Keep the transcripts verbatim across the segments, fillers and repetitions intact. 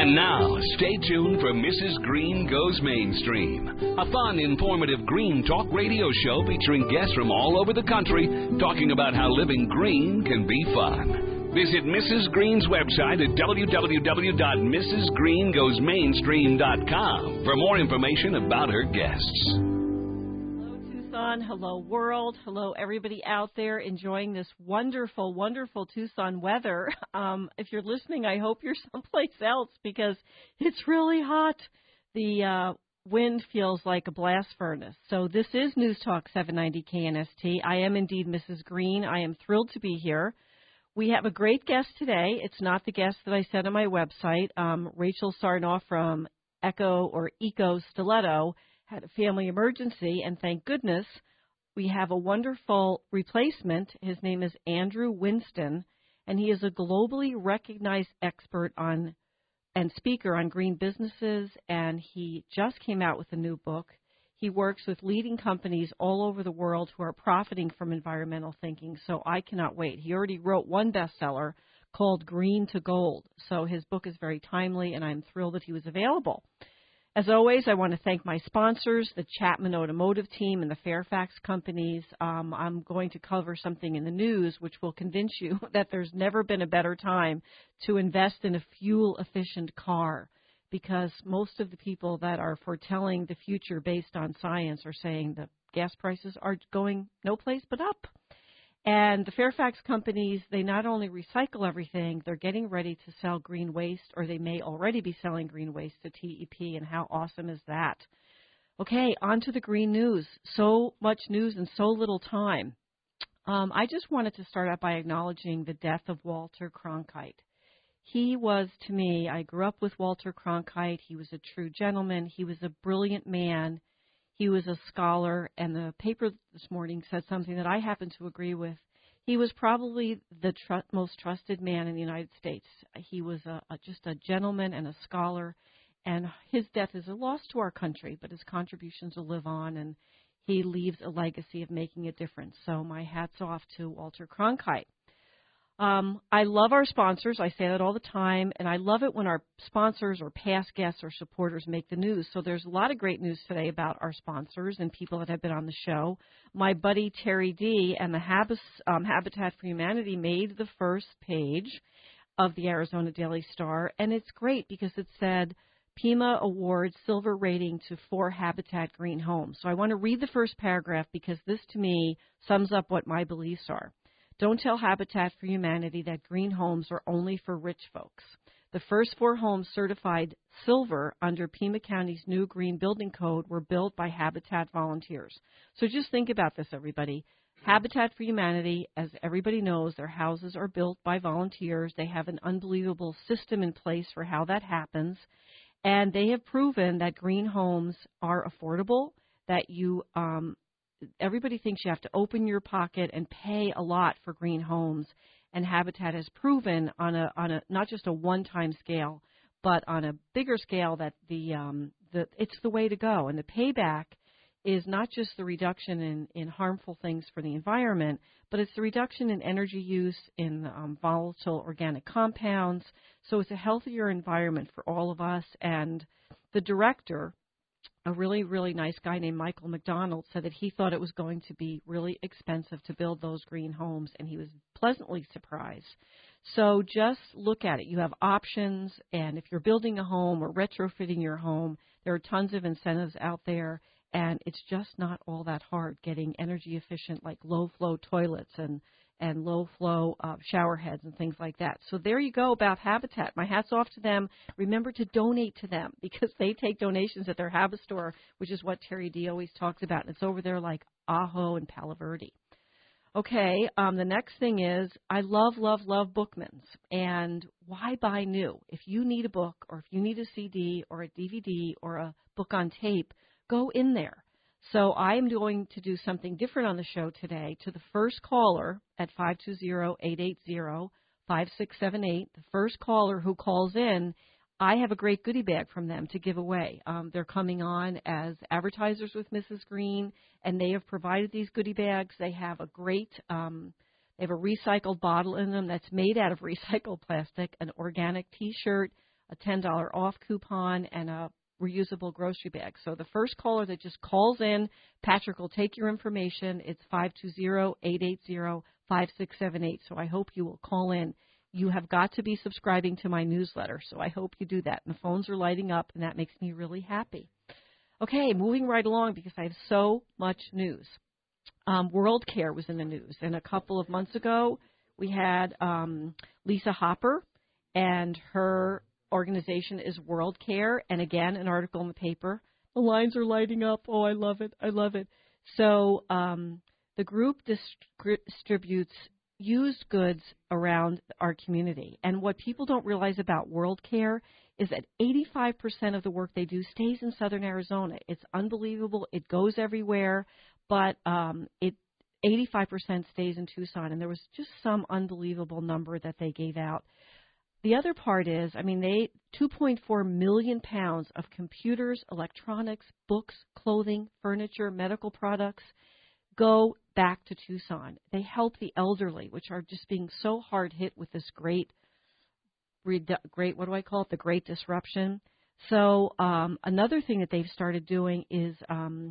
And now, stay tuned for Missus Green Goes Mainstream, a fun, informative green talk radio show featuring guests from all over the country talking about how living green can be fun. Visit Missus Green's website at w w w dot mrs green goes mainstream dot com for more information about her guests. Tucson, hello world, hello everybody out there enjoying this wonderful, wonderful Tucson weather. Um, if you're listening, I hope you're someplace else because it's really hot. The uh, wind feels like a blast furnace. So this is News Talk seven ninety K N S T. I am indeed Missus Green. I am thrilled to be here. We have a great guest today. It's not the guest that I said on my website. Um, Rachel Sarnoff from Echo or Eco Stiletto had a family emergency, and thank goodness we have a wonderful replacement. His name is Andrew Winston, and he is a globally recognized expert on and speaker on green businesses, and he just came out with a new book. He works with leading companies all over the world who are profiting from environmental thinking, so I cannot wait. He already wrote one bestseller called Green to Gold, so his book is very timely, and I'm thrilled that he was available. As always, I want to thank my sponsors, the Chapman Automotive team and the Fairfax companies. Um, I'm going to cover something in the news which will convince you that there's never been a better time to invest in a fuel-efficient car, because most of the people that are foretelling the future based on science are saying that gas prices are going no place but up. And the Fairfax companies, they not only recycle everything, they're getting ready to sell green waste, or they may already be selling green waste to T E P, and how awesome is that? Okay, on to the green news. So much news in so little time. Um, I just wanted to start out by acknowledging the death of Walter Cronkite. He was, to me, I grew up with Walter Cronkite. He was a true gentleman. He was a brilliant man. He was a scholar, and the paper this morning said something that I happen to agree with. He was probably the tr- most trusted man in the United States. He was a, a, just a gentleman and a scholar, and his death is a loss to our country, but his contributions will live on, and he leaves a legacy of making a difference. So my hat's off to Walter Cronkite. Um, I love our sponsors. I say that all the time, and I love it when our sponsors or past guests or supporters make the news. So there's a lot of great news today about our sponsors and people that have been on the show. My buddy Terry D. and the Habis, um, Habitat for Humanity made the first page of the Arizona Daily Star, and it's great because it said Pima awards silver rating to four Habitat green homes. So I want to read the first paragraph because this, to me, sums up what my beliefs are. Don't tell Habitat for Humanity that green homes are only for rich folks. The first four homes certified silver under Pima County's new Green Building Code were built by Habitat volunteers. So just think about this, everybody. Habitat for Humanity, as everybody knows, their houses are built by volunteers. They have an unbelievable system in place for how that happens. And they have proven that green homes are affordable, that you um, everybody thinks you have to open your pocket and pay a lot for green homes, and Habitat has proven on a on a not just a one-time scale, but on a bigger scale that the um the it's the way to go. And the payback is not just the reduction in, in harmful things for the environment, but it's the reduction in energy use, in um, volatile organic compounds. So it's a healthier environment for all of us. And the director, a really, really nice guy named Michael McDonald, said that he thought it was going to be really expensive to build those green homes, and he was pleasantly surprised. So just look at it. You have options, and if you're building a home or retrofitting your home, there are tons of incentives out there, and it's just not all that hard getting energy efficient, like low-flow toilets and and low-flow uh, shower heads and things like that. So there you go about Habitat. My hat's off to them. Remember to donate to them because they take donations at their Habit store, which is what Terry D always talks about. And it's over there like Ajo and Palo Verde. Okay, um, the next thing is I love, love, love Bookmans. And why buy new? If you need a book or if you need a C D or a D V D or a book on tape, go in there. So I am going to do something different on the show today. To the first caller at five two zero, eight eight zero, five six seven eight, the first caller who calls in, I have a great goodie bag from them to give away. Um, they're coming on as advertisers with Missus Green, and they have provided these goodie bags. They have a great, um, they have a recycled bottle in them that's made out of recycled plastic, an organic T-shirt, a ten dollars off coupon, and a reusable grocery bag. So the first caller that just calls in, Patrick will take your information. It's five two zero, eight eight zero, five six seven eight. So I hope you will call in. You have got to be subscribing to my newsletter, so I hope you do that. And the phones are lighting up, and that makes me really happy. Okay, moving right along because I have so much news. Um, World Care was in the news, and a couple of months ago we had um, Lisa Hopper, and her organization is World Care, and again, an article in the paper. The lines are lighting up. Oh, I love it. I love it. So um, the group distri- distributes used goods around our community. And what people don't realize about World Care is that eighty-five percent of the work they do stays in southern Arizona. It's unbelievable. It goes everywhere, but um, it eighty-five percent stays in Tucson. And there was just some unbelievable number that they gave out. The other part is, I mean, they two point four million pounds of computers, electronics, books, clothing, furniture, medical products go back to Tucson. They help the elderly, which are just being so hard hit with this great, great, what do I call it, the great disruption. So um, another thing that they've started doing is um,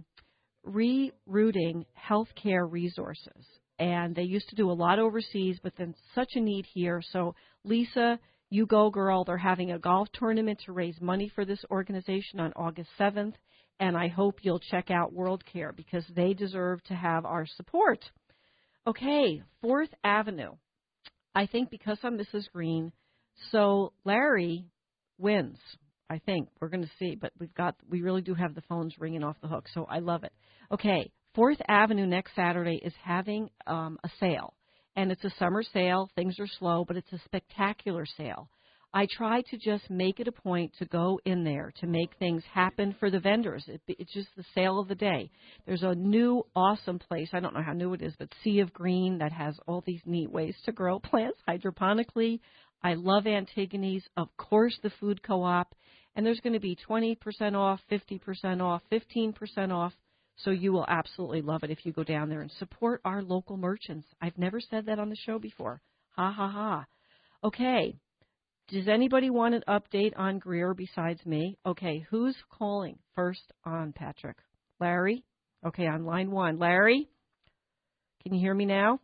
rerouting healthcare resources. And they used to do a lot overseas, but then such a need here. So, Lisa, you go, girl. They're having a golf tournament to raise money for this organization on August seventh. And I hope you'll check out World Care because they deserve to have our support. Okay, Fourth Avenue. I think because I'm Missus Green, so Larry wins. I think we're going to see, but we've got we really do have the phones ringing off the hook, so I love it. Okay, Fourth Avenue next Saturday is having um, a sale, and it's a summer sale. Things are slow, but it's a spectacular sale. I try to just make it a point to go in there to make things happen for the vendors. It, it's just the sale of the day. There's a new awesome place. I don't know how new it is, but Sea of Green that has all these neat ways to grow plants hydroponically. I love Antigone's. Of course, the food co-op. And there's going to be twenty percent off, fifty percent off, fifteen percent off. So you will absolutely love it if you go down there and support our local merchants. I've never said that on the show before. Ha, ha, ha. Okay. Does anybody want an update on Greer besides me? Okay, who's calling first on, Patrick? Larry? Okay, on line one. Larry? Can you hear me now?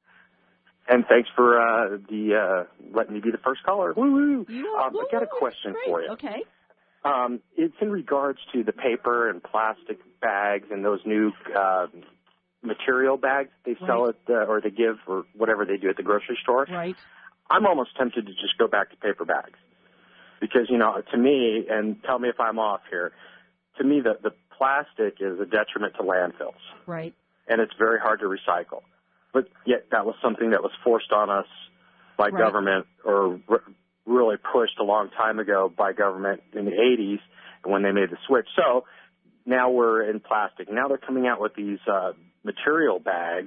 And thanks for uh, the uh, letting me be the first caller. Woo-woo. You, um, woo, I got a question great. for you. Okay. Um, it's in regards to the paper and plastic bags and those new uh, material bags they sell right. at uh, or they give or whatever they do at the grocery store. Right. I'm almost tempted to just go back to paper bags because, you know, to me, and tell me if I'm off here, to me the, the plastic is a detriment to landfills. Right. And it's very hard to recycle. But yet that was something that was forced on us by right. government or re- really pushed a long time ago by government in the eighties when they made the switch. So now we're in plastic. Now they're coming out with these uh, material bags,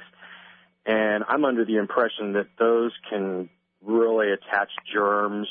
and I'm under the impression that those can really attach germs,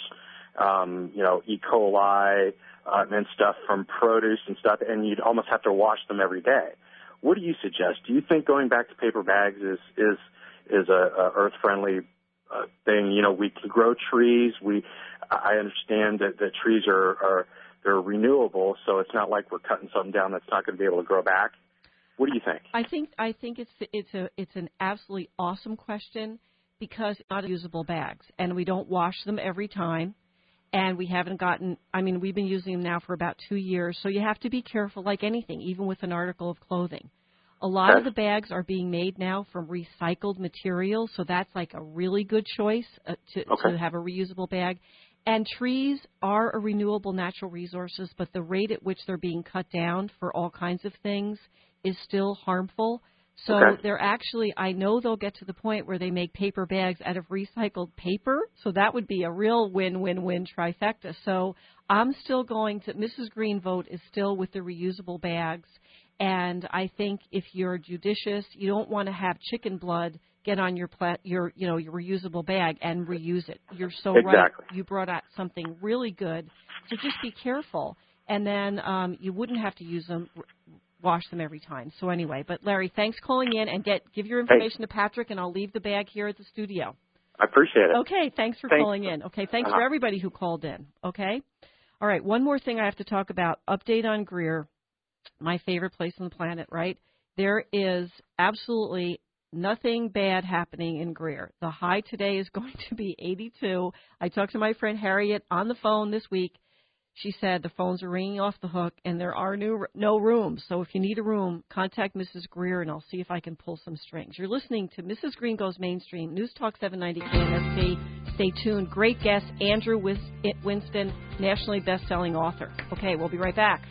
um, you know, E. coli uh, and stuff from produce and stuff, and you'd almost have to wash them every day. What do you suggest? Do you think going back to paper bags is is is a, a earth-friendly uh, thing? You know, we can grow trees. We, I understand that the trees are, are they're renewable, so it's not like we're cutting something down that's not going to be able to grow back. What do you think? I think I think it's it's a it's an absolutely awesome question because it's not usable bags, and we don't wash them every time. And we haven't gotten, I mean, we've been using them now for about two years, so you have to be careful like anything, even with an article of clothing. A lot okay. of the bags are being made now from recycled materials, so that's like a really good choice uh, to, okay. to have a reusable bag. And trees are a renewable natural resources, but the rate at which they're being cut down for all kinds of things is still harmful. So okay. they're actually, I know they'll get to the point where they make paper bags out of recycled paper. So that would be a real win-win-win trifecta. So I'm still going to, Missus Green vote is still with the reusable bags. And I think if you're judicious, you don't want to have chicken blood get on your, pla- your you know, your reusable bag and reuse it. You're so exactly. right. You brought out something really good. So just be careful. And then um, you wouldn't have to use them wash them every time. So anyway, but Larry, thanks calling in and get give your information hey. to Patrick, and I'll leave the bag here at the studio. I appreciate it. Okay, thanks for thanks. calling in. Okay, thanks uh-huh. for everybody who called in. Okay? All right, one more thing I have to talk about. Update on Greer, my favorite place on the planet, right? There is absolutely nothing bad happening in Greer. The high today is going to be eighty-two. I talked to my friend Harriet on the phone this week. She said the phones are ringing off the hook and there are new, no rooms. So if you need a room, contact Missus Greer and I'll see if I can pull some strings. You're listening to Missus Green Goes Mainstream, News Talk seven ninety K N S T. Stay tuned. Great guest, Andrew Winston, nationally best-selling author. Okay, we'll be right back.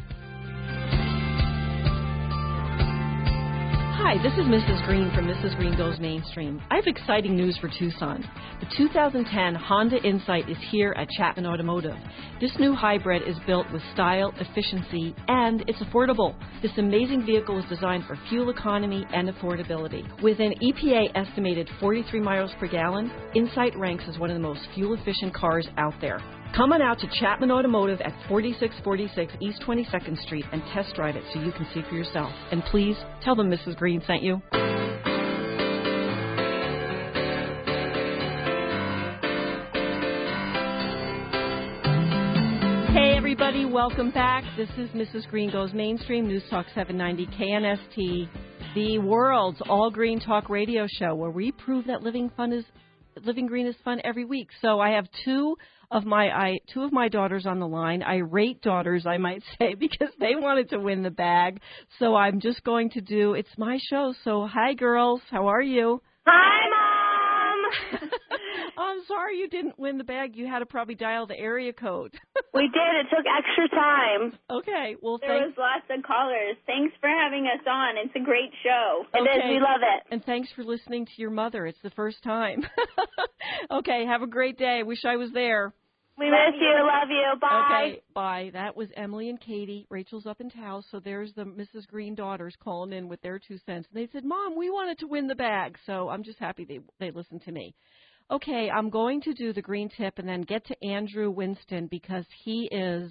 Hi, this is Missus Green from Missus Green Goes Mainstream. I have exciting news for Tucson. The two thousand ten Honda Insight is here at Chapman Automotive. This new hybrid is built with style, efficiency, and it's affordable. This amazing vehicle is designed for fuel economy and affordability. With an E P A estimated forty-three miles per gallon, Insight ranks as one of the most fuel-efficient cars out there. Come on out to Chapman Automotive at forty-six forty-six East twenty-second Street and test drive it so you can see for yourself. And please tell them Missus Green sent you. Hey everybody, welcome back. This is Missus Green Goes Mainstream, News Talk seven ninety K N S T, the world's all-green talk radio show where we prove that living fun is living green is fun every week. So I have two of my I, two of my daughters on the line, irate daughters, I might say, because they wanted to win the bag. So I'm just going to do, it's my show. So hi, girls. How are you? Hi, Mom. I'm sorry you didn't win the bag. You had to probably dial the area code. We did. It took extra time. Okay. Well, there thanks. was lots of callers. Thanks for having us on. It's a great show. It okay. is. We love it. And thanks for listening to your mother. It's the first time. Okay. Have a great day. Wish I was there. We miss you. Love you. Bye. Okay, bye. That was Emily and Katie. Rachel's up in Taos, so there's the Missus Green daughters calling in with their two cents. And they said, Mom, we wanted to win the bag. So I'm just happy they they listened to me. Okay, I'm going to do the green tip and then get to Andrew Winston because he is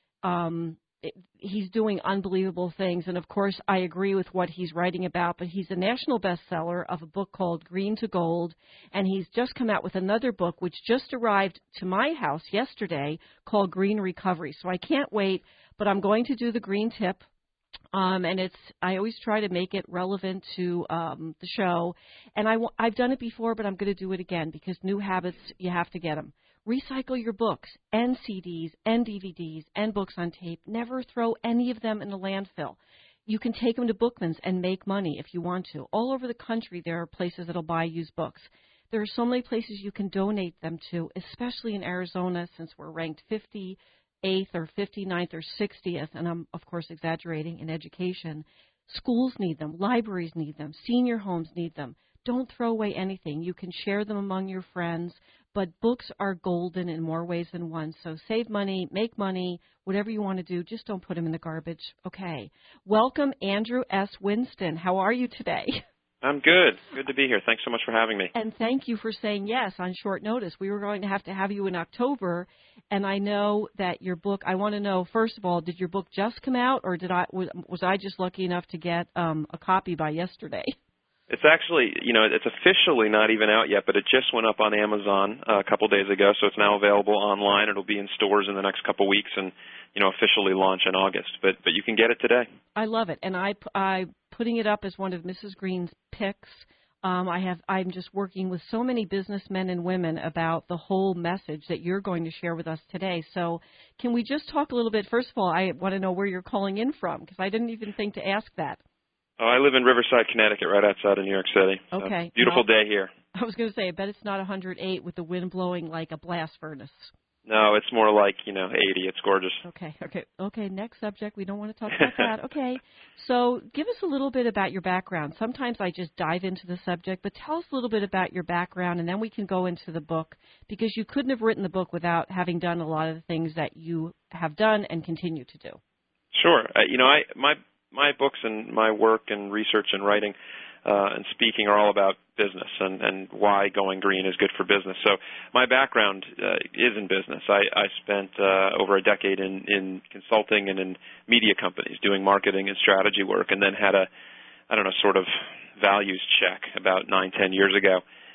um, he's doing unbelievable things. And, of course, I agree with what he's writing about, but he's a national bestseller of a book called Green to Gold, and he's just come out with another book which just arrived to my house yesterday called Green Recovery. So I can't wait, but I'm going to do the green tip. Um, and it's, I always try to make it relevant to um, the show. And I, I've done it before, but I'm going to do it again because new habits, you have to get them. Recycle your books and C Ds and D V Ds and books on tape. Never throw any of them in the landfill. You can take them to Bookman's and make money if you want to. All over the country, there are places that will buy used books. There are so many places you can donate them to, especially in Arizona, since we're ranked fifty-eighth or fifty-ninth or sixtieth, and I'm, of course, exaggerating, in education. Schools need them. Libraries need them. Senior homes need them. Don't throw away anything. You can share them among your friends, but books are golden in more ways than one. So save money, make money, whatever you want to do, just don't put them in the garbage. Okay. Welcome, Andrew S. Winston. How are you today? I'm good. Good to be here. Thanks so much for having me. And thank you for saying yes on short notice. We were going to have to have you in October, and I know that your book, I want to know, first of all, did your book just come out, or did I was I just lucky enough to get um, a copy by yesterday? It's actually, you know, it's officially not even out yet, but it just went up on Amazon uh, a couple days ago, so it's now available online. It'll be in stores in the next couple weeks and, you know, officially launch in August. But but you can get it today. I love it, and I I putting it up as one of Missus Green's picks. Um, I have I'm just working with so many businessmen and women about the whole message that you're going to share with us today. So can we just talk a little bit? First of all, I want to know where you're calling in from because I didn't even think to ask that. Oh, I live in Riverside, Connecticut, right outside of New York City. Okay. So beautiful well, day here. I was going to say, I bet it's not one hundred eight with the wind blowing like a blast furnace. No, it's more like, you know, eighty. It's gorgeous. Okay, okay, okay. Next subject. We don't want to talk about that. Okay. So give us a little bit about your background. Sometimes I just dive into the subject, but tell us a little bit about your background, and then we can go into the book, because you couldn't have written the book without having done a lot of the things that you have done and continue to do. Sure. Uh, you know, I my my books and my work and research and writing uh, and speaking are all about business and, and why going green is good for business. So my background uh, is in business. I, I spent uh, over a decade in, in consulting and in media companies doing marketing and strategy work, and then had a, I don't know, sort of values check about nine, ten years ago.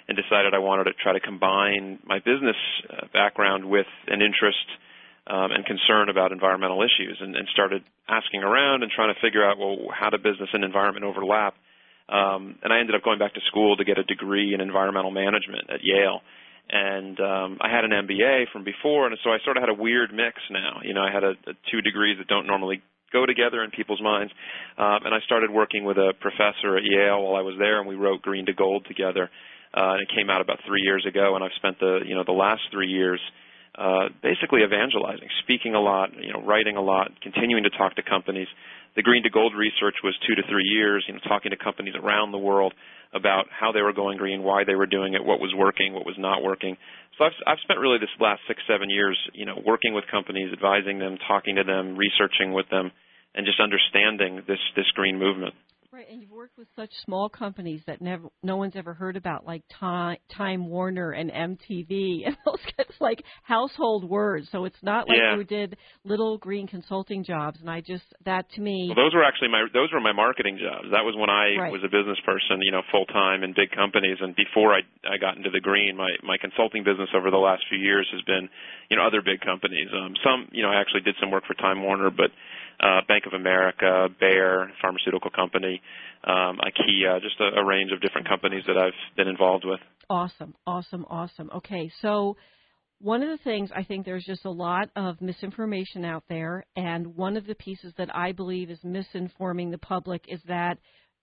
and decided I wanted to try to combine my business uh, background with an interest um, and concern about environmental issues, and, and started asking around and trying to figure out, well, how do business and environment overlap? Um, and I ended up going back to school to get a degree in environmental management at Yale. And um, I had an M B A from before, and so I sort of had a weird mix now. You know, I had a, a two degrees that don't normally go together in people's minds. Um, and I started working with a professor at Yale while I was there, and we wrote Green to Gold together. Uh, and it came out about three years ago, and I've spent the, you know, the last three years uh, basically evangelizing, speaking a lot, you know, writing a lot, continuing to talk to companies. The Green to Gold research was two to three years, you know, talking to companies around the world about how they were going green, why they were doing it, what was working, what was not working. So I've, I've spent really this last six, seven years, you know, working with companies, advising them, talking to them, researching with them, and just understanding this, this green movement. Right, and you've worked with such small companies that never, no one's ever heard about, like Time, Time Warner and M T V, and those gets like household words. So it's not like yeah. you did little green consulting jobs. And I just that to me, well, those were actually my those were my marketing jobs. That was when I right. was a business person, you know, full time in big companies. And before I I got into the green, my my consulting business over the last few years has been, you know, other big companies. Um, some, you know, I actually did some work for Time Warner, but uh, Bank of America, Bayer, pharmaceutical company. Um, IKEA, just a, a range of different companies that I've been involved with. Awesome, awesome, awesome. Okay, so one of the things, I think there's just a lot of misinformation out there, and one of the pieces that I believe is misinforming the public is that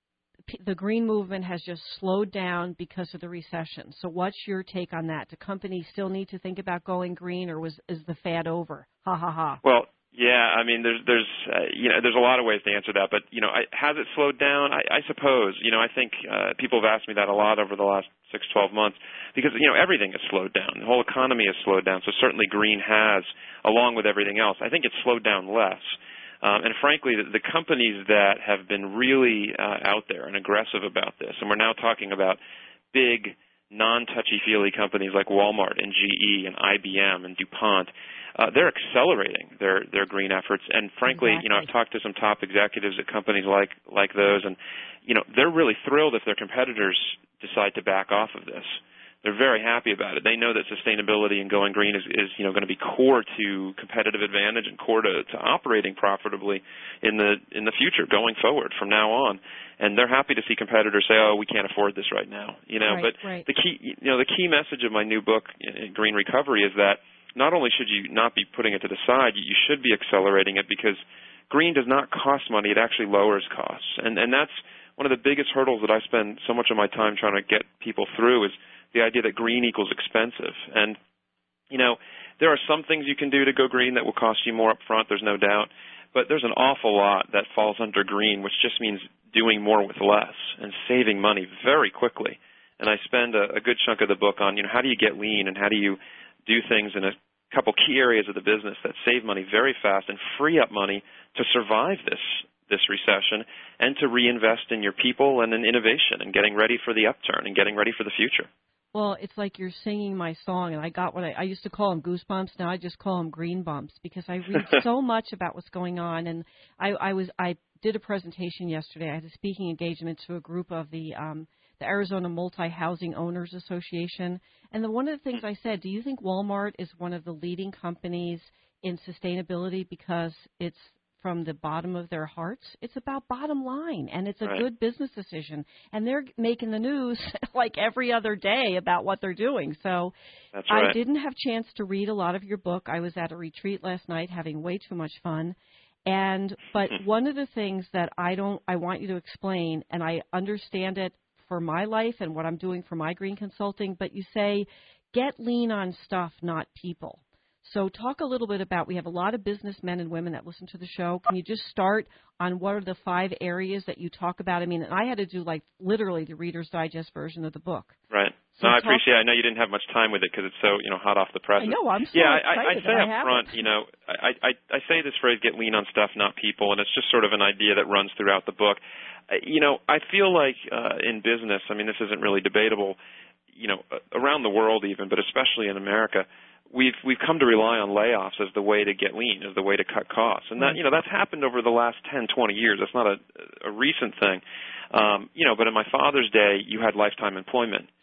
the green movement has just slowed down because of the recession. So what's your take on that? Do companies still need to think about going green, or was is the fad over? Ha, ha, ha. Well, yeah, I mean, there's, there's, uh, you know, there's a lot of ways to answer that, but, you know, I, has it slowed down? I, I suppose. You know, I think uh, people have asked me that a lot over the last six, twelve months because, you know, everything has slowed down. The whole economy has slowed down, so certainly green has, along with everything else. I think it's slowed down less. Um, and frankly, the, the companies that have been really uh, out there and aggressive about this, and we're now talking about big, non-touchy-feely companies like Walmart and G E and I B M and DuPont, uh, they're accelerating their, their green efforts. And frankly, exactly. you know, I've talked to some top executives at companies like, like those, and, you know, they're really thrilled if their competitors decide to back off of this. They're very happy about it. They know that sustainability and going green is, is you know, going to be core to competitive advantage and core to, to operating profitably in the in the future, going forward from now on. And they're happy to see competitors say, "Oh, we can't afford this right now." You know, right, but right. the key, you know, the key message of my new book, Green Recovery, is that not only should you not be putting it to the side, you should be accelerating it, because green does not cost money; it actually lowers costs, and and that's one of the biggest hurdles that I spend so much of my time trying to get people through is the idea that green equals expensive. And, you know, there are some things you can do to go green that will cost you more up front, there's no doubt, but there's an awful lot that falls under green, which just means doing more with less and saving money very quickly. And I spend a, a good chunk of the book on, you know, how do you get lean and how do you do things in a couple key areas of the business that save money very fast and free up money to survive this this recession and to reinvest in your people and in innovation and getting ready for the upturn and getting ready for the future. Well, it's like you're singing my song, and I got what I, I used to call them goosebumps. Now I just call them green bumps, because I read so much about what's going on. And I, I was I did a presentation yesterday. I had a speaking engagement to a group of the um, the Arizona Multi-Housing Owners Association. And the, one of the things I said, do you think Walmart is one of the leading companies in sustainability because it's from the bottom of their hearts? It's about bottom line, and it's a right. good business decision. And they're making the news like every other day about what they're doing. So That's right. I didn't have a chance to read a lot of your book. I was at a retreat last night having way too much fun. And but one of the things that I don't I want you to explain, and I understand it for my life and what I'm doing for my green consulting, but you say get lean on stuff, not people. So talk a little bit about, we have a lot of businessmen and women that listen to the show. Can you just start on what are the five areas that you talk about? I mean, I had to do like literally the Reader's Digest version of the book. Right. So no, I talk, appreciate it. I know you didn't have much time with it because it's so, you know, hot off the press. I know, I'm so yeah, excited I, I say that up I have front, it. you know, I, I, I say this phrase, get lean on stuff, not people, and it's just sort of an idea that runs throughout the book. Uh, you know, I feel like uh, in business, I mean, this isn't really debatable, you know, around the world even, but especially in America, we've we've come to rely on layoffs as the way to get lean, as the way to cut costs. And that, you know, that's happened over the last ten, twenty years. That's not a, a recent thing. Um, you know, but in my father's day, you had lifetime employment.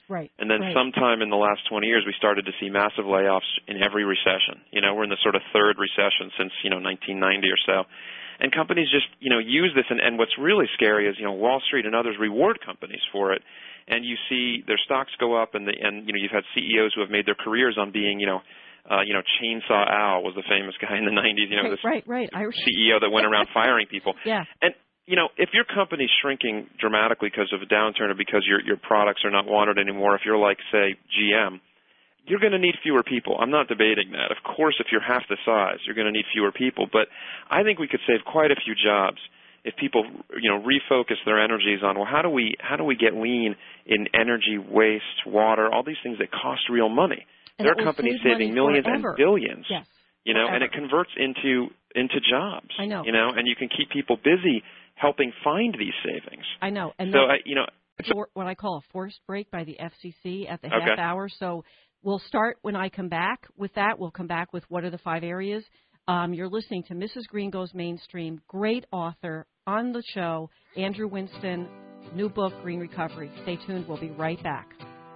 Right. And then right. sometime in the last twenty years, we started to see massive layoffs in every recession. You know, we're in the sort of third recession since, you know, nineteen ninety or so. And companies just, you know, use this. And, and what's really scary is, you know, Wall Street and others reward companies for it. And you see their stocks go up, and, the, and you know, you've had C E Os who have made their careers on being, you know, uh, you know, Chainsaw Al was the famous guy in the nineties, you know, right, this right, right. I... C E O that went around firing people. Yeah. And, you know, if your company's shrinking dramatically because of a downturn or because your your products are not wanted anymore, if you're like, say, G M, you're going to need fewer people. I'm not debating that. Of course, if you're half the size, you're going to need fewer people. But I think we could save quite a few jobs if people, you know, refocus their energies on, well, how do we how do we get lean in energy, waste, water, all these things that cost real money. And there are companies saving millions forever. and billions. Yes. You know, forever. and it converts into into jobs. I know. You know, and you can keep people busy helping find these savings. I know. And so, I, you know, for, what I call a forced break by the F C C at the okay. half hour. So we'll start when I come back with that. We'll come back with what are the five areas. Um, you're listening to Missus Green Goes Mainstream. Great author on the show, Andrew Winston, new book, Green Recovery. Stay tuned. We'll be right back.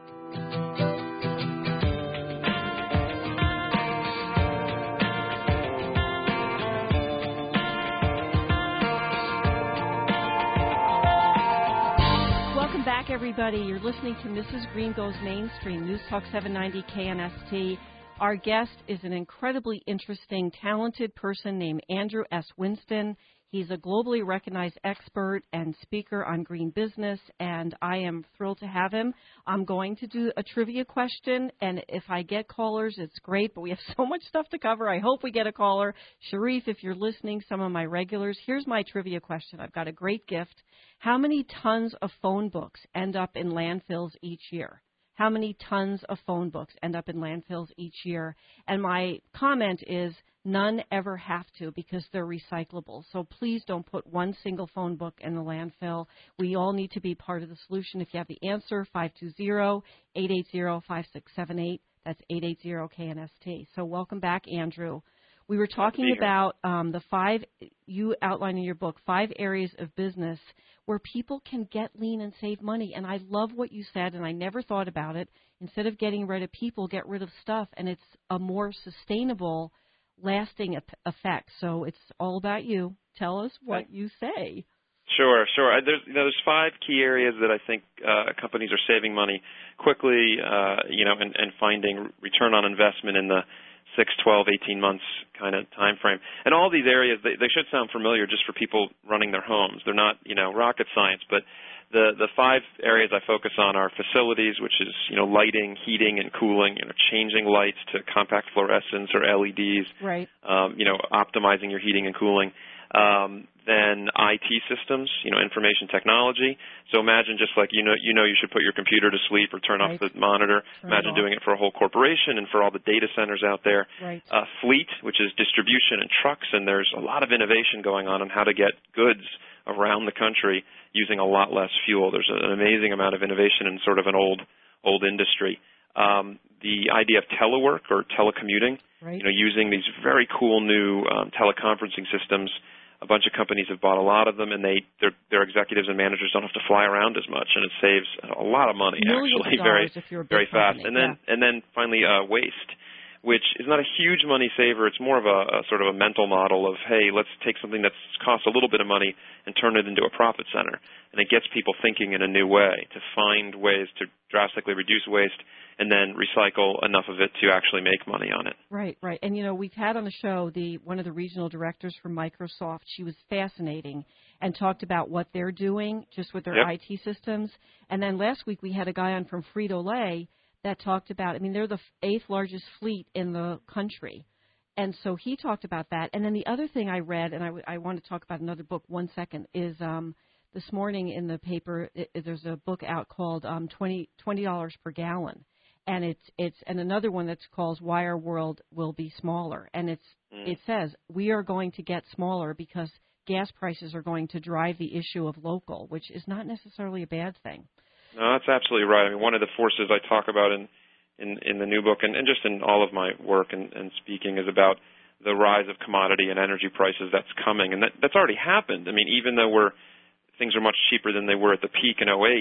Welcome back, everybody. You're listening to Missus Green Goes Mainstream, News Talk seven ninety K N S T. Our guest is an incredibly interesting, talented person named Andrew S. Winston. He's a globally recognized expert and speaker on green business, and I am thrilled to have him. I'm going to do a trivia question, and if I get callers, it's great, but we have so much stuff to cover. I hope we get a caller. Sharif, if you're listening, some of my regulars, here's my trivia question. I've got a great gift. How many tons of phone books end up in landfills each year? How many tons of phone books end up in landfills each year? And my comment is none ever have to because they're recyclable. So please don't put one single phone book in the landfill. We all need to be part of the solution. If you have the answer, five two zero, eight eight zero, five six seven eight. That's eight eight zero K N S T. So welcome back, Andrew. We were talking about um, the five, you outline in your book, five areas of business where people can get lean and save money. And I love what you said, and I never thought about it. Instead of getting rid of people, get rid of stuff, and it's a more sustainable, lasting effect. So it's all about you. Tell us what you say. Sure, sure. There's, you know, there's five key areas that I think uh, companies are saving money quickly, uh, you know, and, and finding return on investment in the six, twelve, eighteen months kind of time frame. And all these areas, they, they should sound familiar just for people running their homes. They're not, you know, rocket science, but the, the five areas I focus on are facilities, which is, you know, lighting, heating, and cooling, you know, changing lights to compact fluorescents or L E Ds, right. um, you know, optimizing your heating and cooling. Um, then I T systems, you know, information technology. So imagine just like, you know, you know, you should put your computer to sleep or turn right. off the monitor. Turn imagine it doing it for a whole corporation and for all the data centers out there. Right. Uh, fleet, which is distribution and trucks, and there's a lot of innovation going on on how to get goods around the country using a lot less fuel. There's an amazing amount of innovation in sort of an old, old industry. Um, the idea of telework or telecommuting, right. you know, using these very cool new um, teleconferencing systems. A bunch of companies have bought a lot of them, and they their, their executives and managers don't have to fly around as much, and it saves a lot of money, Millions actually, of very if you're a big very fast. company. And then yeah. and then finally, uh, waste, which is not a huge money saver. It's more of a, a sort of a mental model of, hey, let's take something that costs a little bit of money and turn it into a profit center. And it gets people thinking in a new way to find ways to drastically reduce waste and then recycle enough of it to actually make money on it. Right, right. And, you know, we've had on the show the one of the regional directors from Microsoft. She was fascinating and talked about what they're doing just with their yep. I T systems. And then last week we had a guy on from Frito-Lay that talked about, I mean, they're the eighth largest fleet in the country. And so he talked about that. And then the other thing I read, and I, I want to talk about another book one second, is um, this morning in the paper, it, there's a book out called um, twenty dollars per gallon. And it's it's and another one that's called Why Our World Will Be Smaller. And it's mm. it says we are going to get smaller because gas prices are going to drive the issue of local, which is not necessarily a bad thing. No, that's absolutely right. I mean, one of the forces I talk about in in, in the new book and, and just in all of my work and, and speaking is about the rise of commodity and energy prices that's coming, and that, that's already happened. I mean, even though we're things are much cheaper than they were at the peak in oh eight,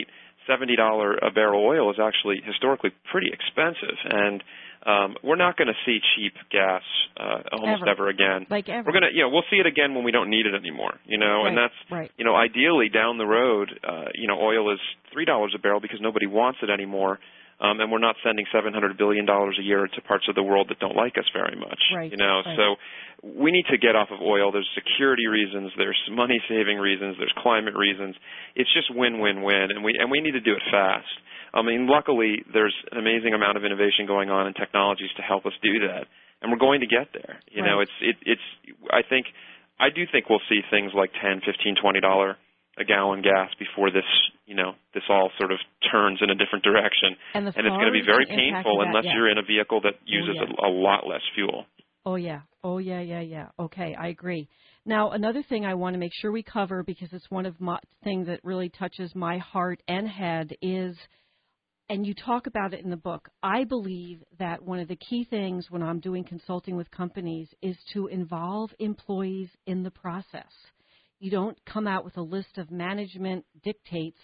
seventy dollars a barrel oil is actually historically pretty expensive, and um, we're not going to see cheap gas uh, almost ever. ever again. Like ever. We're going to, you know, we'll see it again when we don't need it anymore, you know, right. and that's, right. you know, ideally down the road, uh, you know, oil is three dollars a barrel because nobody wants it anymore. Um, and we're not sending seven hundred billion dollars a year to parts of the world that don't like us very much. Right, you know, right. so we need to get off of oil. There's security reasons, there's money-saving reasons, there's climate reasons. It's just win-win-win, and we and we need to do it fast. I mean, luckily, there's an amazing amount of innovation going on in technologies to help us do that, and we're going to get there. You right. know, it's it, it's. I think I do think we'll see things like ten, fifteen, twenty dollars a gallon gas before this, you know, this all sort of turns in a different direction. And, and it's going to be very painful unless that, yeah. you're in a vehicle that uses oh, yeah. a, a lot less fuel. Oh, yeah. Oh, yeah, yeah, yeah. Okay, I agree. Now, another thing I want to make sure we cover, because it's one of my things that really touches my heart and head, is, and you talk about it in the book, I believe that one of the key things when I'm doing consulting with companies is to involve employees in the process. You don't come out with a list of management dictates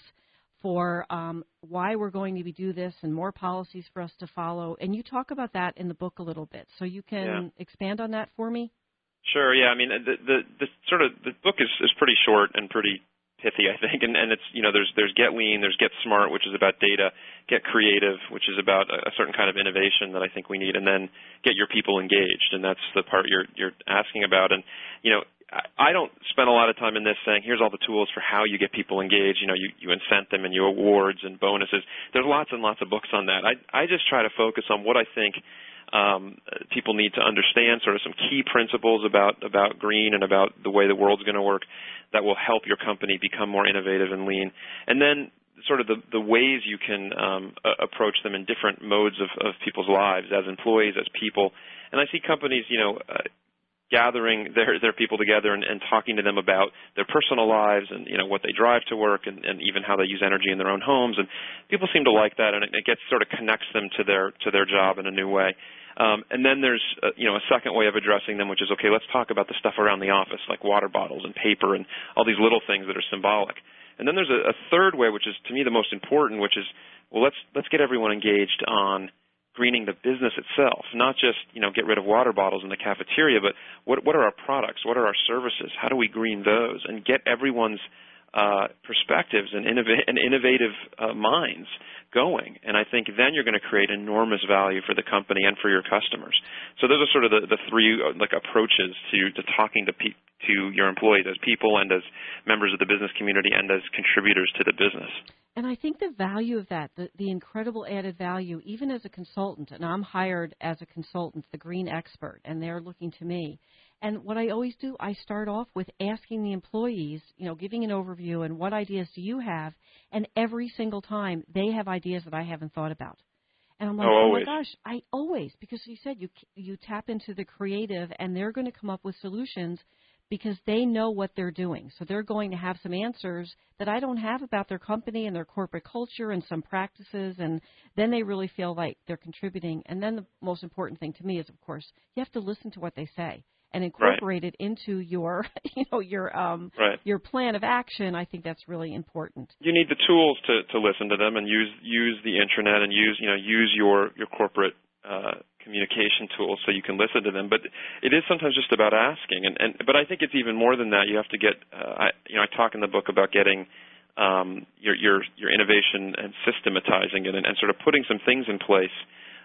for um, why we're going to be do this and more policies for us to follow. And you talk about that in the book a little bit. So you can yeah. expand on that for me? Sure, yeah. I mean, the, the, the sort of the book is, is pretty short and pretty pithy, I think. And, and it's, you know, there's there's Get Lean, there's Get Smart, which is about data, Get Creative, which is about a, a certain kind of innovation that I think we need, and then Get Your People Engaged. And that's the part you're you're asking about. And, you know, I don't spend a lot of time in this saying, here's all the tools for how you get people engaged. You know, you, you incent them and you awards and bonuses. There's lots and lots of books on that. I, I just try to focus on what I think um, people need to understand, sort of some key principles about, about green and about the way the world's going to work that will help your company become more innovative and lean. And then sort of the, the ways you can um, a- approach them in different modes of, of people's lives as employees, as people. And I see companies, you know, uh, gathering their, their people together and, and talking to them about their personal lives and, you know, what they drive to work and, and even how they use energy in their own homes. And people seem to like that, and it, it gets sort of connects them to their to their job in a new way. Um, and then there's, uh, you know, a second way of addressing them, which is, okay, let's talk about the stuff around the office, like water bottles and paper and all these little things that are symbolic. And then there's a, a third way, which is, to me, the most important, which is, well, let's let's get everyone engaged on greening the business itself, not just, you know, get rid of water bottles in the cafeteria, but what what are our products? What are our services? How do we green those? And get everyone's uh, perspectives and, innov- and innovative uh, minds going. And I think then you're going to create enormous value for the company and for your customers. So those are sort of the, the three uh, like approaches to, to talking to pe- to your employees as people and as members of the business community and as contributors to the business. And I think the value of that, the, the incredible added value, even as a consultant, and I'm hired as a consultant, the green expert, and they're looking to me. And what I always do, I start off with asking the employees, you know, giving an overview and what ideas do you have? And every single time they have ideas that I haven't thought about. And I'm like, oh, oh my gosh, I always, because you said you you tap into the creative and they're going to come up with solutions because they know what they're doing. So they're going to have some answers that I don't have about their company and their corporate culture and some practices, and then they really feel like they're contributing. And then the most important thing to me is, of course, you have to listen to what they say and incorporate right. it into your, you know, your um, right. your plan of action. I think that's really important. You need the tools to, to listen to them and use use the intranet and use you know use your your corporate uh, communication tools so you can listen to them. But it is sometimes just about asking. And, and but I think it's even more than that. You have to get uh, I, you know I talk in the book about getting um, your your your innovation and systematizing it and, and sort of putting some things in place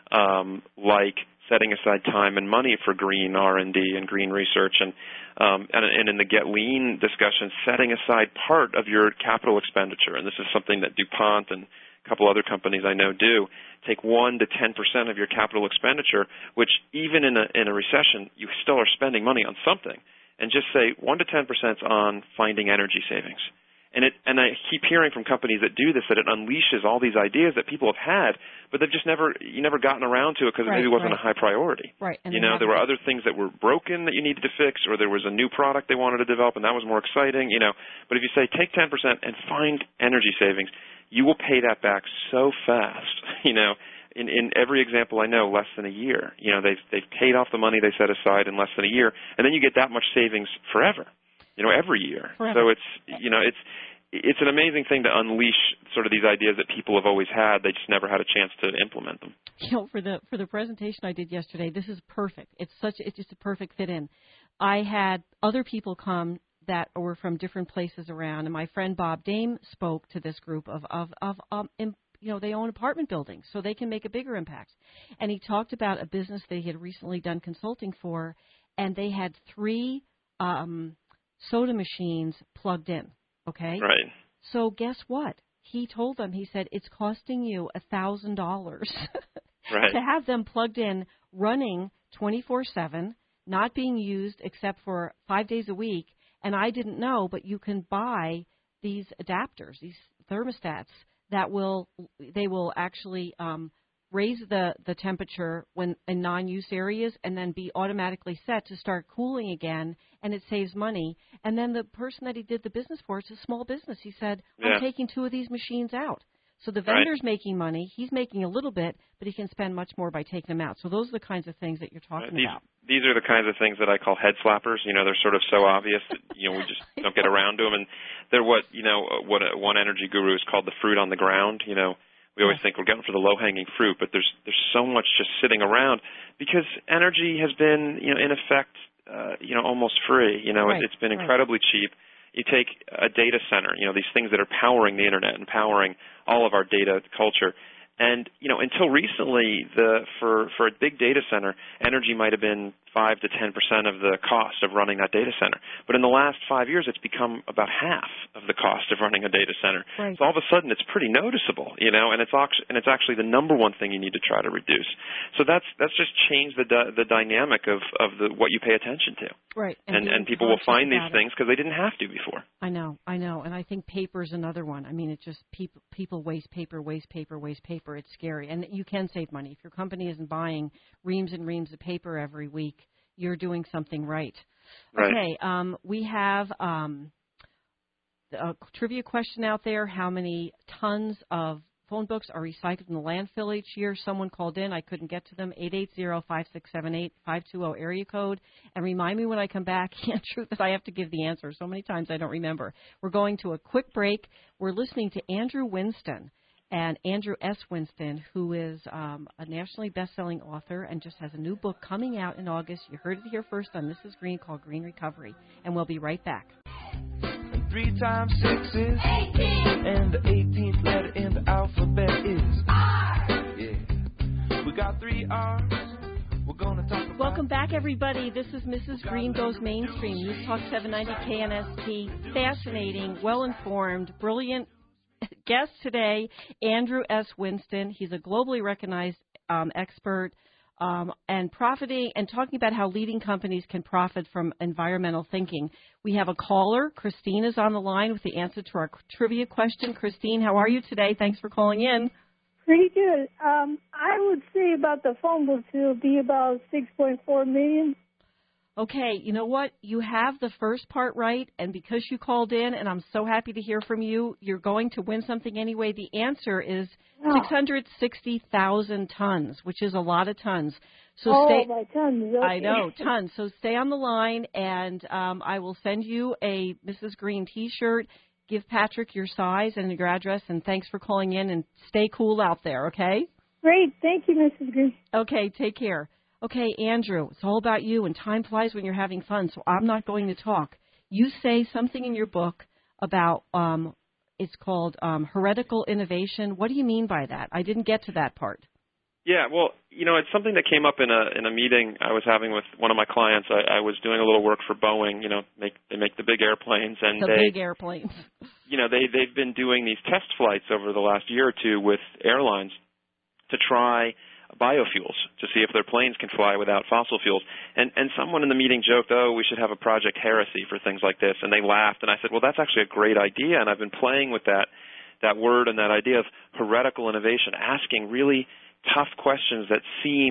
um, like setting aside time and money for green R and D and green research, and, um, and and in the Get Lean discussion, setting aside part of your capital expenditure. And this is something that DuPont and a couple other companies I know do. Take one to ten percent of your capital expenditure, which even in a in a recession, you still are spending money on something, and just say one to ten percent on finding energy savings. And it, and I keep hearing from companies that do this that it unleashes all these ideas that people have had, but they've just never, you never gotten around to it because right, it maybe wasn't right. a high priority. Right. And you know, there were other things that were broken that you needed to fix, or there was a new product they wanted to develop, and that was more exciting, you know. But if you say take ten percent and find energy savings, you will pay that back so fast, you know. In, in every example I know, less than a year. You know, they've, they've paid off the money they set aside in less than a year, and then you get that much savings forever. You know, every year. Forever. So it's, you know, it's, it's an amazing thing to unleash sort of these ideas that people have always had. They just never had a chance to implement them. You know, for the for the presentation I did yesterday, this is perfect. It's such it's just a perfect fit in. I had other people come that were from different places around, and my friend Bob Dame spoke to this group of of of um, in, you know, they own apartment buildings, so they can make a bigger impact. And he talked about a business that he had recently done consulting for, and they had three um, soda machines plugged in. Okay. Right. So guess what? He told them. He said it's costing you a thousand dollars to have them plugged in, running twenty-four seven, not being used except for five days a week. And I didn't know, but you can buy these adapters, these thermostats that will they will actually um, raise the, the temperature when in non-use areas and then be automatically set to start cooling again, and it saves money. And then the person that he did the business for, it's a small business. He said, I'm yeah. taking two of these machines out. So the vendor's right. making money. He's making a little bit, but he can spend much more by taking them out. So those are the kinds of things that you're talking right. these, about. These are the kinds of things that I call head slappers. You know, they're sort of so obvious that, you know, we just don't get around to them. And they're what, you know, what a, one energy guru is called the fruit on the ground. You know, we always think we're getting for the low-hanging fruit, but there's there's so much just sitting around because energy has been, you know, in effect, uh, you know, almost free. You know, right. it, it's been right. incredibly cheap. You take a data center, you know, these things that are powering the internet and powering all of our data culture. And, you know, until recently, the for, for a big data center, energy might have been five to ten percent of the cost of running that data center. But in the last five years, it's become about half of the cost of running a data center. Right. So all of a sudden, it's pretty noticeable, you know, and it's actually, and it's actually the number one thing you need to try to reduce. So that's that's just changed the di- the dynamic of, of the what you pay attention to. Right. And, and, and people will find these things because they didn't have to before. I know, I know. And I think paper is another one. I mean, it just people, people waste paper, waste paper, waste paper. It's scary. And you can save money. If your company isn't buying reams and reams of paper every week, you're doing something right. Right. Okay, um, we have um, a trivia question out there. How many tons of phone books are recycled in the landfill each year? Someone called in. I couldn't get to them. eight eight zero, five six seven eight, five two zero area code. And remind me when I come back, Andrew, that I have to give the answer. So many times I don't remember. We're going to a quick break. We're listening to Andrew Winston. And Andrew S. Winston, who is um, a nationally best-selling author and just has a new book coming out in August. You heard it here first on Missus Green, called Green Recovery. And we'll be right back. Three times six is eighteen. And the eighteenth letter in the alphabet is R. Yeah. We got three R's. We're gonna talk about. Welcome back, everybody. This is Missus Green Goes Mainstream. News Talk seven ninety K N S T. Fascinating, well-informed, brilliant guest today, Andrew S. Winston. He's a globally recognized um, expert um, and profiting and talking about how leading companies can profit from environmental thinking. We have a caller. Christine is on the line with the answer to our trivia question. Christine, how are you today? Thanks for calling in. Pretty good. Um, I would say about the phone books, it'll be about six point four million. Okay, you know what? You have the first part right, and because you called in, and I'm so happy to hear from you, you're going to win something anyway. The answer is oh. six hundred sixty thousand tons, which is a lot of tons. So oh, stay, my tons. Okay. I know, tons. So stay on the line, and um, I will send you a Missus Green T-shirt. Give Patrick your size and your address, and thanks for calling in, and stay cool out there, okay? Great. Thank you, Missus Green. Okay, take care. Okay, Andrew, it's all about you, and time flies when you're having fun, so I'm not going to talk. You say something in your book about, um, it's called um, heretical innovation. What do you mean by that? I didn't get to that part. Yeah, well, you know, it's something that came up in a in a meeting I was having with one of my clients. I, I was doing a little work for Boeing. You know, make they make the big airplanes, and the they, big airplanes. You know, they they've been doing these test flights over the last year or two with airlines to try biofuels to see if their planes can fly without fossil fuels. And and someone in the meeting joked, oh, we should have a Project Heresy for things like this. And they laughed. And I said, well, that's actually a great idea. And I've been playing with that that word and that idea of heretical innovation, asking really tough questions that seem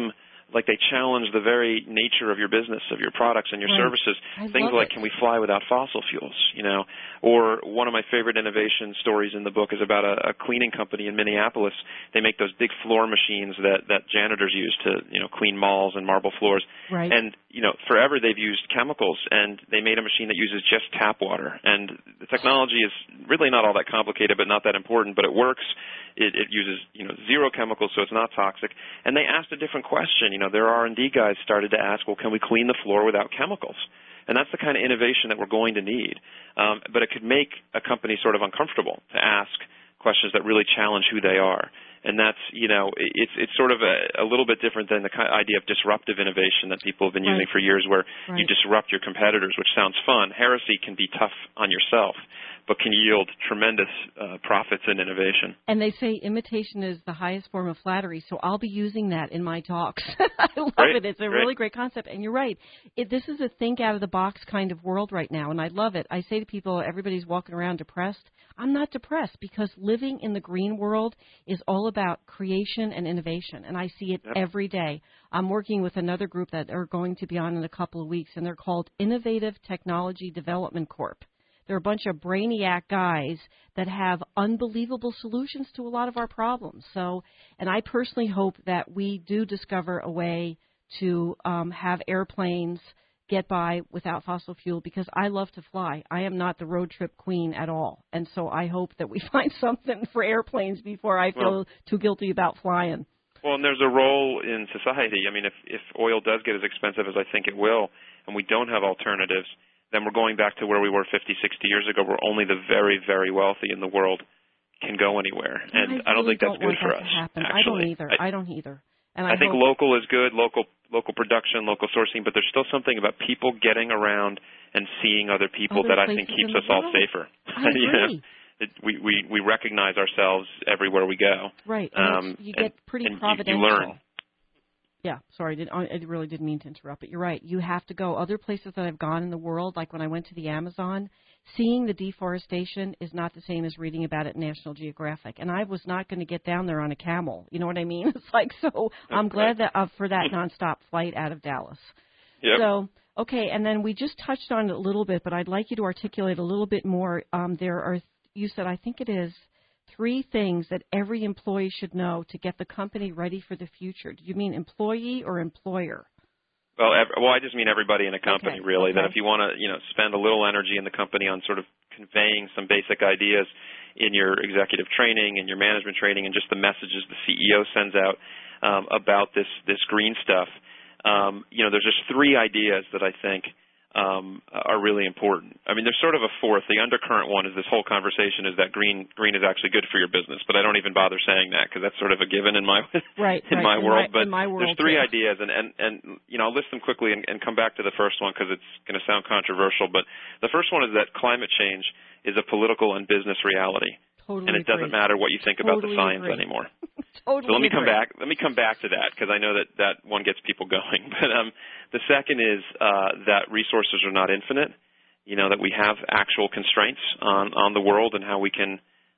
like they challenge the very nature of your business, of your products and your right. services. I Things love like, it. can we fly without fossil fuels, you know? Or one of my favorite innovation stories in the book is about a, a cleaning company in Minneapolis. They make those big floor machines that, that janitors use to, you know, clean malls and marble floors. Right. And, you know, forever they've used chemicals, and they made a machine that uses just tap water. And the technology is really not all that complicated, but not that important, but it works. It, it uses, you know, zero chemicals, so it's not toxic. And they asked a different question. You know, their R and D guys started to ask, well, can we clean the floor without chemicals? And that's the kind of innovation that we're going to need. Um, but it could make a company sort of uncomfortable to ask questions that really challenge who they are. And that's, you know, it's it's sort of a, a little bit different than the kind of idea of disruptive innovation that people have been using right. for years, where right. you disrupt your competitors, which sounds fun. Heresy can be tough on yourself, but can yield tremendous uh, profits in innovation. And they say imitation is the highest form of flattery, so I'll be using that in my talks. I love Great. it. It's a Great. really great concept. And you're right. It, this is a think-out-of-the-box kind of world right now, and I love it. I say to people, everybody's walking around depressed. I'm not depressed, because living in the green world is all about creation and innovation, and I see it yep. every day. I'm working with another group that are going to be on in a couple of weeks, and they're called Innovative Technology Development Corp. They're a bunch of brainiac guys that have unbelievable solutions to a lot of our problems. So, and I personally hope that we do discover a way to um, have airplanes get by without fossil fuel, because I love to fly. I am not the road trip queen at all. And so I hope that we find something for airplanes before I feel well, too guilty about flying. Well, and there's a role in society. I mean, if, if oil does get as expensive as I think it will, and we don't have alternatives, then we're going back to where we were fifty, sixty years ago, where only the very, very wealthy in the world can go anywhere. And I, really I don't think that's don't good want for that us. To happen. Actually. I don't either. I, I don't either. And I, I think hope local is good, local local production, local sourcing, but there's still something about people getting around and seeing other people other that I think keeps us all world. safer. I agree. you know? it, we, we, we recognize ourselves everywhere we go. Right. And um, you get pretty and, and providential. You, you learn. Yeah, sorry, I, did, I really didn't mean to interrupt, but you're right. You have to go other places that I've gone in the world, like when I went to the Amazon. Seeing the deforestation is not the same as reading about it in National Geographic, and I was not going to get down there on a camel. You know what I mean? It's like, so I'm That's glad right. that uh, for that nonstop flight out of Dallas. Yep. So, okay, and then we just touched on it a little bit, but I'd like you to articulate a little bit more. Um, there are, you said, I think it is, three things that every employee should know to get the company ready for the future. Do you mean employee or employer? Well, ev- well, I just mean everybody in a company, okay. really. Okay. That if you want to, you know, spend a little energy in the company on sort of conveying some basic ideas in your executive training and your management training, and just the messages the C E O sends out um, about this this green stuff, um, you know, there's just three ideas that I think um, are really important. I mean, there's sort of a fourth. The undercurrent one is this whole conversation is that green green is actually good for your business, but I don't even bother saying that because that's sort of a given in my right, in right. my in world. My, but in my world there's three too. ideas, and, and and you know, I'll list them quickly and, and come back to the first one because it's going to sound controversial. But the first one is that climate change is a political and business reality. Totally and it agree. doesn't matter what you think totally about the science agree. anymore. totally so let me agree. come back. Let me come back to that because I know that that one gets people going. But um, the second is uh, that resources are not infinite. You know, that we have actual constraints on on the world and how we can,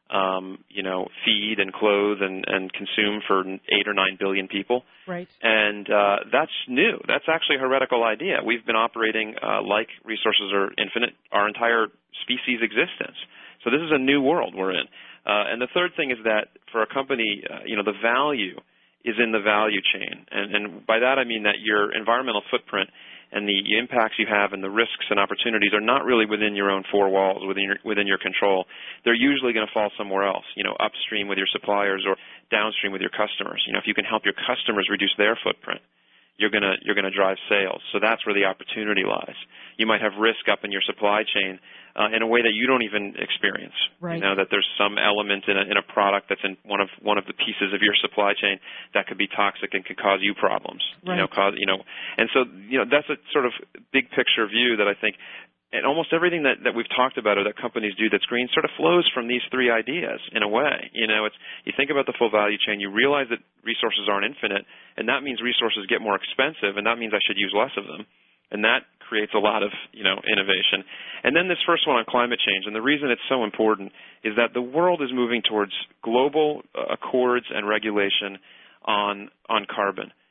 um, you know, feed and clothe and, and consume for eight or nine billion people. Right. And uh, that's new. That's actually a heretical idea. We've been operating uh, like resources are infinite our entire species existence. So this is a new world we're in. Uh, and the third thing is that for a company, uh, you know, the value is in the value chain. And, and by that I mean that your environmental footprint and the impacts you have and the risks and opportunities are not really within your own four walls, within your, within your control. They're usually going to fall somewhere else, you know, upstream with your suppliers or downstream with your customers. You know, if you can help your customers reduce their footprint, you're going to you're going to drive sales. So that's where the opportunity lies. You might have risk up in your supply chain uh, in a way that you don't even experience. Right. You know, that there's some element in a, in a product that's in one of one of the pieces of your supply chain that could be toxic and could cause you problems. Right. You know, cause you know, and so you know that's a sort of big picture view that I think. And almost everything that, that we've talked about or that companies do that's green sort of flows from these three ideas in a way. You know, it's you think about the full value chain, you realize that resources aren't infinite, and that means resources get more expensive, and that means I should use less of them. And that creates a lot of, you know, innovation. And then this first one on climate change, and the reason it's so important is that the world is moving towards global uh, accords and regulation on on carbon.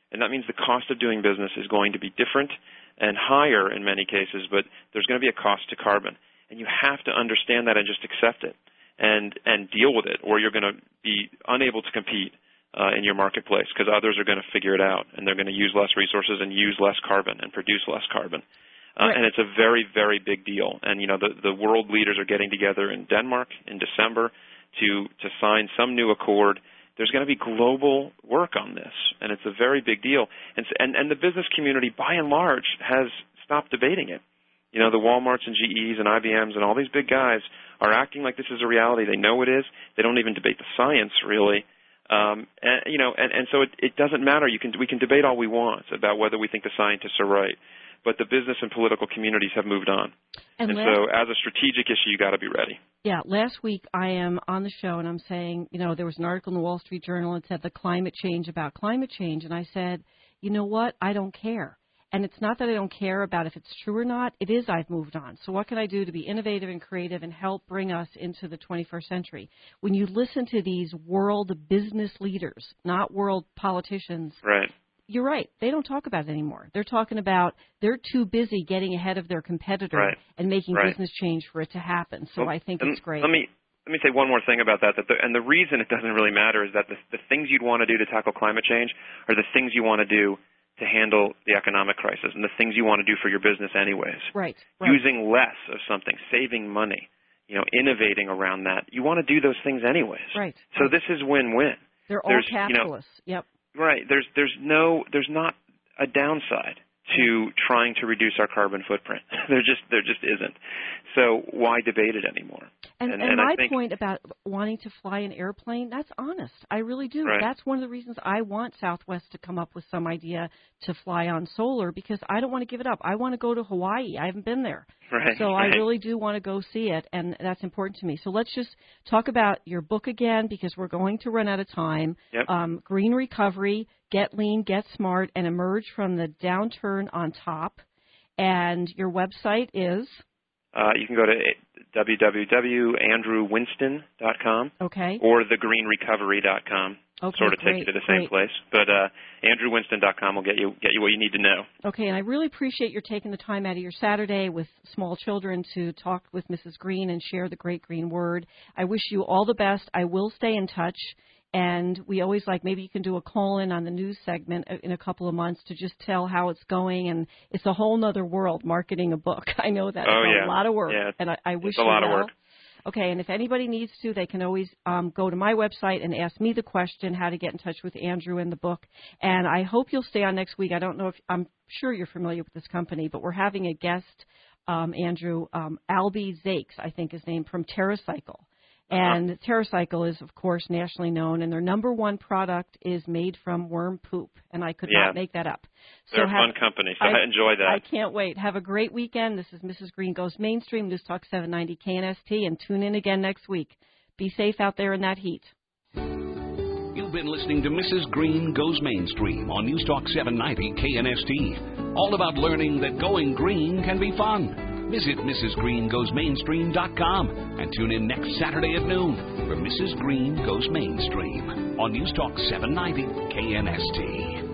And that means the cost of doing business is going to be different and higher in many cases, but there's going to be a cost to carbon. And you have to understand that and just accept it and, and deal with it, or you're going to be unable to compete uh, in your marketplace because others are going to figure it out, and they're going to use less resources and use less carbon and produce less carbon. Uh, right. And it's a very, very big deal. And, you know, the, the world leaders are getting together in Denmark in December to, to sign some new accord. There's going to be global work on this, and it's a very big deal. And, and, and the business community, by and large, has stopped debating it. You know, the Walmarts and G Es and I B Ms and all these big guys are acting like this is a reality. They know it is. They don't even debate the science, really. Um, and, you know, and, and so it, it doesn't matter. You can, we can debate all we want about whether we think the scientists are right, but the business and political communities have moved on. And, and last, so as a strategic issue, you got to be ready. Yeah, last week I am on the show and I'm saying, you know, there was an article in the Wall Street Journal that said the climate change about climate change. And I said, you know what? I don't care. And it's not that I don't care about if it's true or not. It is I've moved on. So what can I do to be innovative and creative and help bring us into the twenty-first century? When you listen to these world business leaders, not world politicians, right. You're right. They don't talk about it anymore. They're talking about they're too busy getting ahead of their competitor right. and making right. business change for it to happen. So well, I think and it's great. Let me let me say one more thing about that. that the, and the reason it doesn't really matter is that the, the things you'd want to do to tackle climate change are the things you want to do to handle the economic crisis and the things you want to do for your business anyways. Right, right. Using less of something, saving money, you know, innovating around that. You want to do those things anyways. Right. So this is win-win. They're all there's, capitalists. You know, yep. Right. There's there's no there's not a downside to trying to reduce our carbon footprint. there just there just isn't. So why debate it anymore? And, and, and, and my I think, point about wanting to fly an airplane, that's honest. I really do. Right. That's one of the reasons I want Southwest to come up with some idea to fly on solar, because I don't want to give it up. I want to go to Hawaii. I haven't been there. Right. So right. I really do want to go see it, and that's important to me. So let's just talk about your book again, because we're going to run out of time. Yep. Um, Green Recovery, Get Lean, Get Smart, and Emerge from the Downturn on Top. And your website is? Uh, you can go to w w w dot andrew winston dot com okay. or the green recovery dot com. Okay, sort of great, takes you to the same great. place. But uh, andrew winston dot com will get you get you what you need to know. Okay, and I really appreciate your taking the time out of your Saturday with small children to talk with Missus Green and share the great green word. I wish you all the best. I will stay in touch. And we always like, maybe you can do a call-in on the news segment in a couple of months to just tell how it's going. And it's a whole nother world, marketing a book. I know that. Oh, it's yeah. a lot of work. Yeah. And I, I wish it's a you lot well. of work. Okay, and if anybody needs to, they can always um, go to my website and ask me the question, how to get in touch with Andrew and the book. And I hope you'll stay on next week. I don't know if, I'm sure you're familiar with this company, but we're having a guest, um, Andrew, um, Albie Zakes, I think his name, from TerraCycle. And TerraCycle is, of course, nationally known, and their number one product is made from worm poop, and I could yeah. not make that up. So They're a have, fun company, so I, I enjoy that. I can't wait. Have a great weekend. This is Missus Green Goes Mainstream, News Talk seven ninety K N S T, and tune in again next week. Be safe out there in that heat. You've been listening to Missus Green Goes Mainstream on News Talk seven ninety K N S T. All about learning that going green can be fun. Visit missus green goes mainstream dot com and tune in next Saturday at noon for Missus Green Goes Mainstream on News Talk seven ninety K N S T.